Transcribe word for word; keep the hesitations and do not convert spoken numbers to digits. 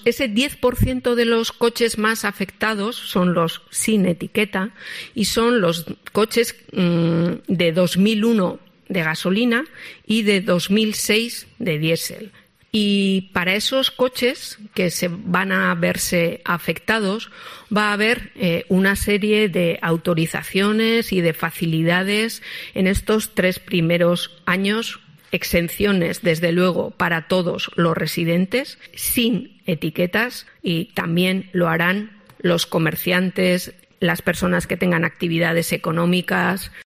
Ese diez por ciento de los coches más afectados son los sin etiqueta y son los coches mmm, de dos mil uno de gasolina y de dos mil seis de diésel. Y para esos coches que se van a verse afectados va a haber eh, una serie de autorizaciones y de facilidades en estos tres primeros años. Exenciones, desde luego, para todos los residentes, sin etiquetas, y también lo harán los comerciantes, las personas que tengan actividades económicas,